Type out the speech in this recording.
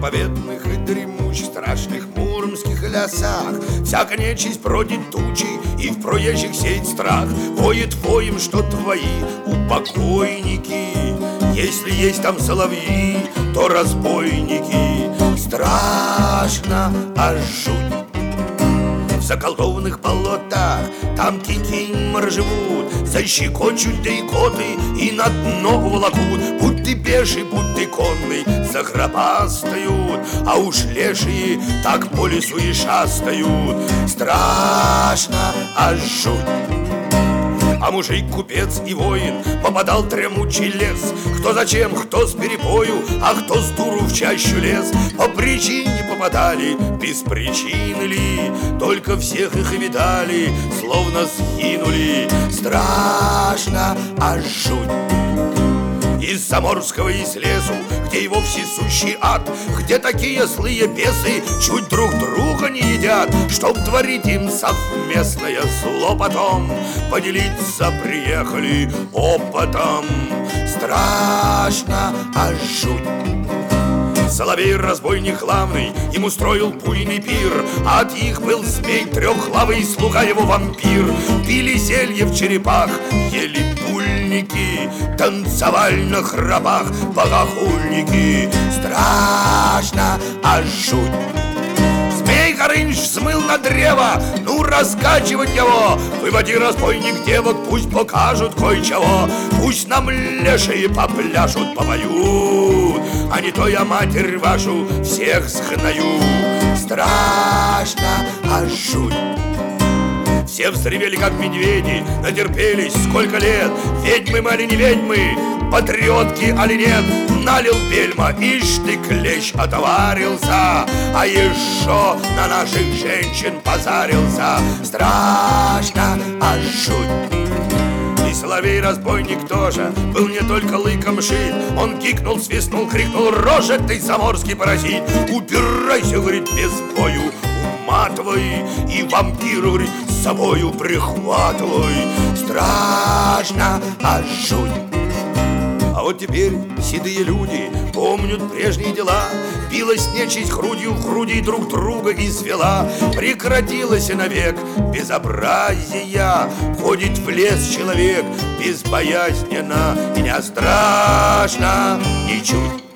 заповедных и дремучих, страшных муромских лесах всяка нечисть бродит тучи, и в проезжих сеет страх. Воет воем, что твои упокойники, если есть там соловьи, то разбойники. Страшно, аж жуть. В заколдованных болотах там кикиморы живут, защекочут да икоты и на дно уволокут. Будь ты пеший, будь ты конный, загробастают, а уж лешие так по лесу и шастают. Страшно, аж жуть. А мужик, купец и воин попадал тремучий лес. Кто зачем, кто с перепою, а кто с дуру в чащу лез. По причине попадали, без причины ли, только всех их и видали, словно сгинули. Страшно, аж жуть. Из заморского, из лесу, где и вовсе сущий ад, где такие злые бесы чуть друг друга не едят, чтоб творить им совместное зло потом, поделиться приехали опытом. Страшно, аж жуть. Соловей-разбойник главный им устроил буйный пир, а от их был змей трехглавый, слуга его вампир. Пили зелье в черепах, ели пульники, танцевали на храбах богохульники. Страшно, аж жуть. Змей Горыныч взмыл на древо, ну раскачивать его. Выводи, разбойник, девок, пусть покажут кое-чего. Пусть нам лешие попляшут, попоют, а не то я матерь вашу всех сгною. Страшно, аж жуть. Все взревели, как медведи, натерпелись сколько лет. Ведьмы мы али не ведьмы, патриотки али нет. Налил бельма, ишь ты, клещ отоварился, а еще на наших женщин позарился. Страшно, аж жуть. И соловей-разбойник тоже был не только лыком шит. Он кикнул, свистнул, крикнул: рожа ты, заморский паразит! Убирайся, говорит, без бою, уматывай, и вампиру, говорит, с собою прихватывай. Страшно, аж жуть. А вот теперь седые люди помнят прежние дела. Билась нечисть грудью в груди, друг друга извела. Прекратилось и навек безобразия. Ходит в лес человек безбоязненно, и не страшно ничуть.